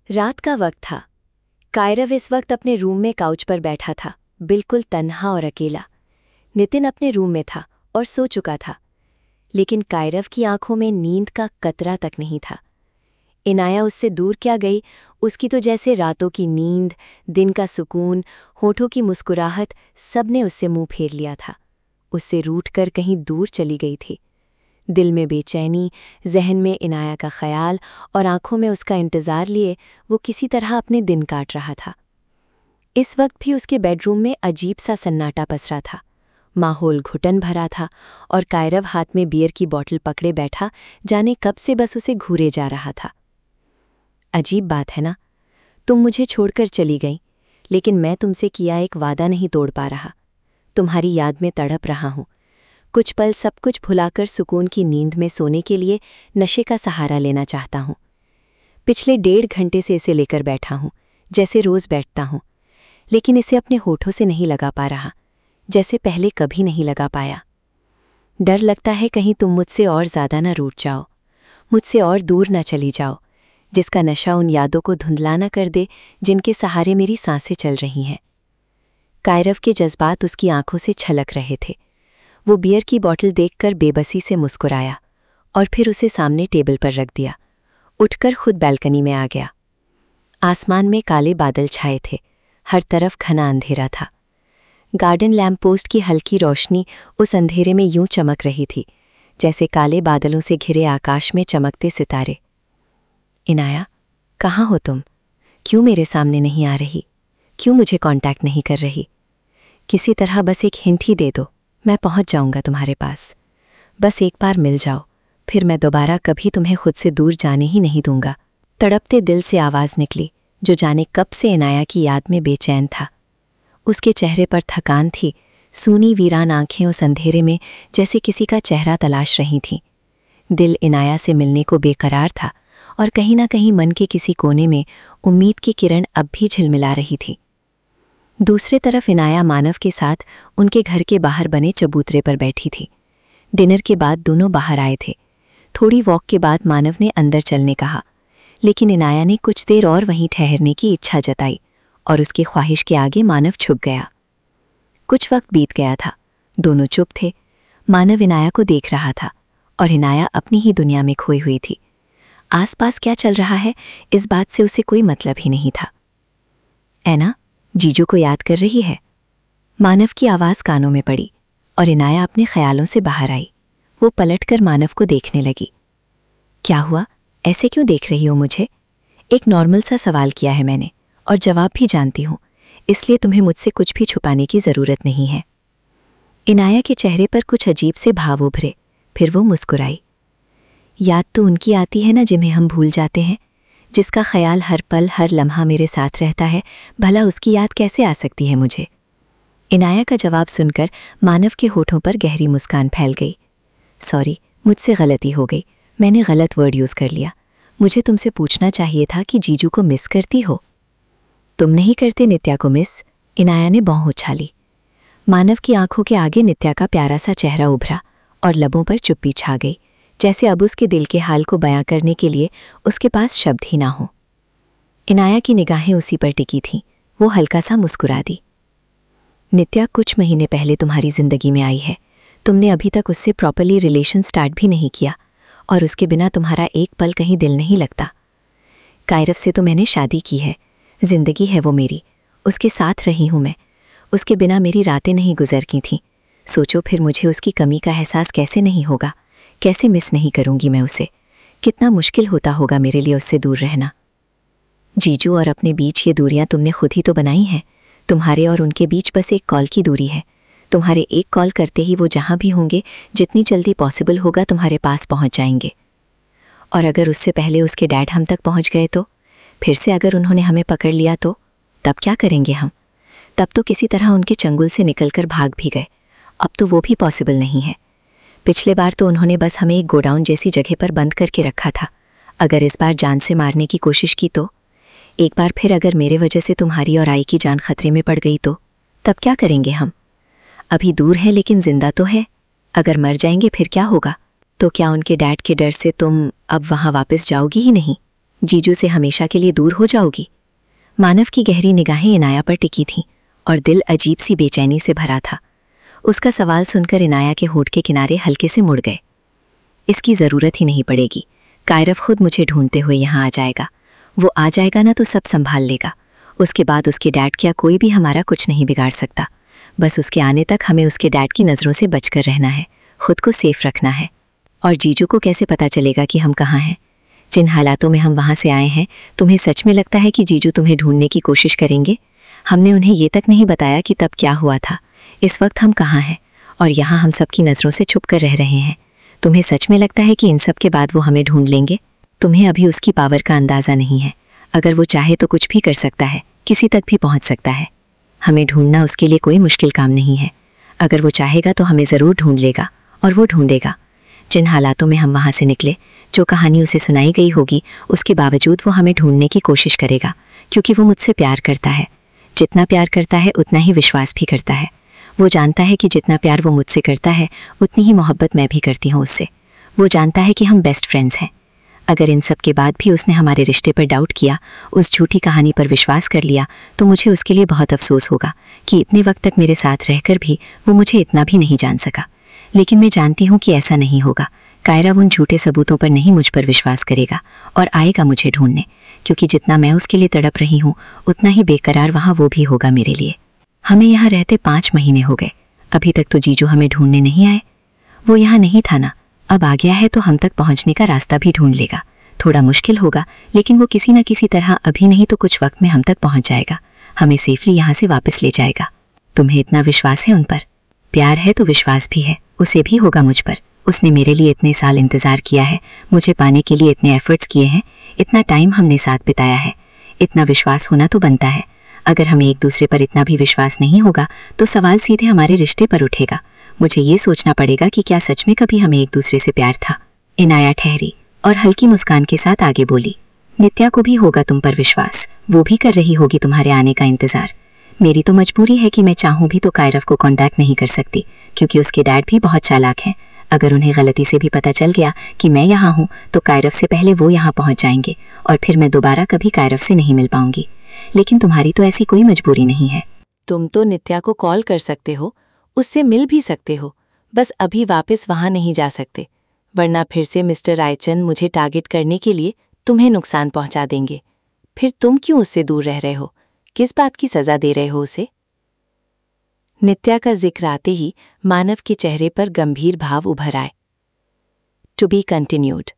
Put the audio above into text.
रात का वक्त था। कायरव इस वक्त अपने रूम में काउच पर बैठा था, बिल्कुल तन्हा और अकेला। नितिन अपने रूम में था और सो चुका था, लेकिन कायरव की आंखों में नींद का कतरा तक नहीं था। इनाया उससे दूर क्या गई, उसकी तो जैसे रातों की नींद, दिन का सुकून, होठों की मुस्कुराहट, सब ने उससे मुंह फेर लिया था। उससे रूठकर कहीं दूर चली गई थी। दिल में बेचैनी, जहन में इनाया का ख्याल और आंखों में उसका इंतज़ार लिए वो किसी तरह अपने दिन काट रहा था। इस वक्त भी उसके बेडरूम में अजीब सा सन्नाटा पसरा था। माहौल घुटन भरा था और कायरव हाथ में बियर की बोतल पकड़े बैठा, जाने कब से बस उसे घूरे जा रहा था। अजीब बात है ना, तुम मुझे छोड़कर चली गई, लेकिन मैं तुमसे किया एक वादा नहीं तोड़ पा रहा। तुम्हारी याद में तड़प रहा हूँ। कुछ पल सब कुछ भुलाकर सुकून की नींद में सोने के लिए नशे का सहारा लेना चाहता हूँ। पिछले 1.5 घंटे से इसे लेकर बैठा हूँ, जैसे रोज़ बैठता हूँ, लेकिन इसे अपने होठों से नहीं लगा पा रहा, जैसे पहले कभी नहीं लगा पाया। डर लगता है कहीं तुम मुझसे और ज़्यादा ना रूठ जाओ, मुझसे और दूर ना चली जाओ, जिसका नशा उन यादों को धुंधला ना कर दे जिनके सहारे मेरी सांसें चल रही हैं। कायरव के जज्बात उसकी आंखों से छलक रहे थे। वो बियर की बोतल देखकर बेबसी से मुस्कुराया और फिर उसे सामने टेबल पर रख दिया। उठकर खुद बैल्कनी में आ गया। आसमान में काले बादल छाए थे, हर तरफ घना अंधेरा था। गार्डन लैंप पोस्ट की हल्की रोशनी उस अंधेरे में यूं चमक रही थी, जैसे काले बादलों से घिरे आकाश में चमकते सितारे। इनाया, कहाँ हो तुम? क्यों मेरे सामने नहीं आ रही? क्यों मुझे कांटेक्ट नहीं कर रही? किसी तरह बस एक हिंट ही दे दो, मैं पहुंच जाऊंगा तुम्हारे पास। बस एक बार मिल जाओ, फिर मैं दोबारा कभी तुम्हें खुद से दूर जाने ही नहीं दूंगा। तड़पते दिल से आवाज़ निकली, जो जाने कब से इनाया की याद में बेचैन था। उसके चेहरे पर थकान थी, सूनी वीरान आंखें उस अंधेरे में जैसे किसी का चेहरा तलाश रही थीं। दिल इनाया से मिलने को बेकरार था और कहीं ना कहीं मन के किसी कोने में उम्मीद की किरण अब भी झिलमिला रही थी। दूसरे तरफ इनाया मानव के साथ उनके घर के बाहर बने चबूतरे पर बैठी थी। डिनर के बाद दोनों बाहर आए थे। थोड़ी वॉक के बाद मानव ने अंदर चलने कहा, लेकिन इनाया ने कुछ देर और वहीं ठहरने की इच्छा जताई और उसकी ख्वाहिश के आगे मानव झुक गया। कुछ वक्त बीत गया था, दोनों चुप थे। मानव इनाया को देख रहा था और इनाया अपनी ही दुनिया में खोई हुई थी। आसपास क्या चल रहा है इस बात से उसे कोई मतलब ही नहीं था। ऐना, जीजू को याद कर रही है? मानव की आवाज़ कानों में पड़ी और इनाया अपने ख्यालों से बाहर आई। वो पलटकर मानव को देखने लगी। क्या हुआ, ऐसे क्यों देख रही हो मुझे? एक नॉर्मल सा सवाल किया है मैंने और जवाब भी जानती हूँ, इसलिए तुम्हें मुझसे कुछ भी छुपाने की ज़रूरत नहीं है। इनाया के चेहरे पर कुछ अजीब से भाव उभरे, फिर वो मुस्कुराई। याद तो उनकी आती है ना जिन्हें हम भूल जाते हैं, जिसका ख्याल हर पल हर लम्हा मेरे साथ रहता है। भला उसकी याद कैसे आ सकती है मुझे? इनाया का जवाब सुनकर मानव के होठों पर गहरी मुस्कान फैल गई। सॉरी, मुझसे गलती हो गई, मैंने गलत वर्ड यूज़ कर लिया। मुझे तुमसे पूछना चाहिए था कि जीजू को मिस करती हो? तुम नहीं करते नित्या को मिस? इनाया ने भौं उछाली। मानव की आंखों के आगे नित्या का प्यारा सा चेहरा उभरा और लबों पर चुप्पी छा गई, जैसे अब उसके दिल के हाल को बयां करने के लिए उसके पास शब्द ही ना हो। इनाया की निगाहें उसी पर टिकी थीं। वो हल्का सा मुस्कुरा दी। नित्या कुछ महीने पहले तुम्हारी ज़िंदगी में आई है। तुमने अभी तक उससे प्रॉपरली रिलेशन स्टार्ट भी नहीं किया और उसके बिना तुम्हारा एक पल कहीं दिल नहीं लगता। कायरव से तो मैंने शादी की है, ज़िंदगी है वो मेरी, उसके साथ रही हूँ मैं। उसके बिना मेरी रातें नहीं गुजर की थीं। सोचो फिर मुझे उसकी कमी का एहसास कैसे नहीं होगा, कैसे मिस नहीं करूँगी मैं उसे। कितना मुश्किल होता होगा मेरे लिए उससे दूर रहना। जीजू और अपने बीच ये दूरियां तुमने खुद ही तो बनाई हैं। तुम्हारे और उनके बीच बस एक कॉल की दूरी है। तुम्हारे एक कॉल करते ही वो जहाँ भी होंगे, जितनी जल्दी पॉसिबल होगा तुम्हारे पास पहुँच जाएंगे। और अगर उससे पहले उसके डैड हम तक पहुँच गए तो? फिर से अगर उन्होंने हमें पकड़ लिया तो? तब क्या करेंगे हम? तब तो किसी तरह उनके चंगुल से निकलकर भाग भी गए। अब तो वो भी पॉसिबल नहीं है। पिछले बार तो उन्होंने बस हमें एक गोडाउन जैसी जगह पर बंद करके रखा था। अगर इस बार जान से मारने की कोशिश की तो? एक बार फिर अगर मेरे वजह से तुम्हारी और आई की जान खतरे में पड़ गई तो? तब क्या करेंगे हम? अभी दूर है लेकिन जिंदा तो है। अगर मर जाएंगे फिर क्या होगा? तो क्या उनके डैड के डर से तुम अब वहाँ वापस जाओगी ही नहीं? जीजू से हमेशा के लिए दूर हो जाओगी? मानव की गहरी निगाहें इनाया पर टिकी थीं और दिल अजीब सी बेचैनी से भरा था। उसका सवाल सुनकर इनाया के होठ के किनारे हल्के से मुड़ गए। इसकी ज़रूरत ही नहीं पड़ेगी। कायरव खुद मुझे ढूंढते हुए यहाँ आ जाएगा। वो आ जाएगा ना तो सब संभाल लेगा। उसके बाद उसके डैड क्या कोई भी हमारा कुछ नहीं बिगाड़ सकता। बस उसके आने तक हमें उसके डैड की नज़रों से बचकर रहना है, खुद को सेफ रखना है। और जीजू को कैसे पता चलेगा कि हम कहाँ हैं? जिन हालातों में हम वहाँ से आए हैं, तुम्हें सच में लगता है कि जीजू तुम्हें ढूंढने की कोशिश करेंगे? हमने उन्हें ये तक नहीं बताया कि तब क्या हुआ था। इस वक्त हम कहाँ हैं और यहाँ हम सबकी नज़रों से छुप कर रह रहे हैं। तुम्हें सच में लगता है कि इन सब के बाद वो हमें ढूंढ लेंगे? तुम्हें अभी उसकी पावर का अंदाज़ा नहीं है। अगर वो चाहे तो कुछ भी कर सकता है, किसी तक भी पहुँच सकता है। हमें ढूंढना उसके लिए कोई मुश्किल काम नहीं है। अगर वो चाहेगा तो हमें ज़रूर ढूंढ लेगा और वो ढूंढेगा। जिन हालातों में हम वहाँ से निकले, जो कहानी उसे सुनाई गई होगी, उसके बावजूद वो हमें ढूंढने की कोशिश करेगा, क्योंकि वो मुझसे प्यार करता है। जितना प्यार करता है उतना ही विश्वास भी करता है। वो जानता है कि जितना प्यार वो मुझसे करता है उतनी ही मोहब्बत मैं भी करती हूँ उससे। वो जानता है कि हम बेस्ट फ्रेंड्स हैं। अगर इन सब के बाद भी उसने हमारे रिश्ते पर डाउट किया, उस झूठी कहानी पर विश्वास कर लिया, तो मुझे उसके लिए बहुत अफसोस होगा कि इतने वक्त तक मेरे साथ रहकर भी वो मुझे इतना भी नहीं जान सका। लेकिन मैं जानती हूँ कि ऐसा नहीं होगा। कायरव उन झूठे सबूतों पर नहीं मुझ पर विश्वास करेगा और आएगा मुझे ढूंढने, क्योंकि जितना मैं उसके लिए तड़प रही हूँ उतना ही बेकरार वहाँ वो भी होगा मेरे लिए। हमें यहाँ रहते 5 महीने हो गए, अभी तक तो जीजू हमें ढूंढने नहीं आए। वो यहाँ नहीं था ना, अब आ गया है तो हम तक पहुँचने का रास्ता भी ढूंढ लेगा। थोड़ा मुश्किल होगा, लेकिन वो किसी न किसी तरह अभी नहीं तो कुछ वक्त में हम तक पहुँच जाएगा, हमें सेफली यहाँ से वापस ले जाएगा। तुम्हें इतना विश्वास है उन पर? प्यार है तो विश्वास भी है, उसे भी होगा मुझ पर। उसने मेरे लिए इतने साल इंतज़ार किया है, मुझे पाने के लिए इतने एफर्ट्स किए हैं, इतना टाइम हमने साथ बिताया है। इतना विश्वास होना तो बनता है। अगर हमें एक दूसरे पर इतना भी विश्वास नहीं होगा तो सवाल सीधे हमारे रिश्ते पर उठेगा। मुझे ये सोचना पड़ेगा कि क्या सच में कभी हमें एक दूसरे से प्यार था। इनाया ठहरी और हल्की मुस्कान के साथ आगे बोली, नित्या को भी होगा तुम पर विश्वास, वो भी कर रही होगी तुम्हारे आने का इंतज़ार। मेरी तो मजबूरी है कि मैं चाहूँ भी तो कायरव को कांटेक्ट नहीं कर सकती, क्योंकि उसके डैड भी बहुत चालाक हैं। अगर उन्हें गलती से भी पता चल गया कि मैं यहाँ हूँ तो कायरव से पहले वो यहाँ पहुँच जाएंगे और फिर मैं दोबारा कभी कायरव से नहीं मिल पाऊंगी। लेकिन तुम्हारी तो ऐसी कोई मजबूरी नहीं है। तुम तो नित्या को कॉल कर सकते हो, उससे मिल भी सकते हो, बस अभी वापस वहाँ नहीं जा सकते, वरना फिर से मिस्टर रायचंद मुझे टारगेट करने के लिए तुम्हें नुकसान पहुँचा देंगे। फिर तुम क्यों उससे दूर रह रहे हो? किस बात की सज़ा दे रहे हो उसे? नित्या का जिक्र आते ही मानव के चेहरे पर गंभीर भाव उभर आए। To be continued.